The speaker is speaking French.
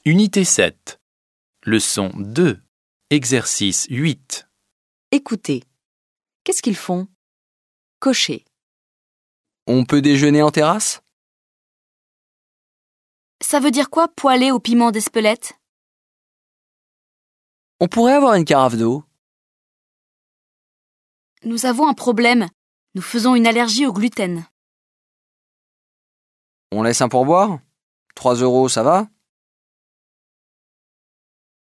Unité 7. Leçon 2. Exercice 8. Écoutez. Qu'est-ce qu'ils font? Cocher. On peut déjeuner en terrasse? Ça veut dire quoi, poêler au piment d'Espelette? On pourrait avoir une carafe d'eau? Nous avons un problème. Nous faisons une allergie au gluten. On laisse un pourboire? 3 €, ça va?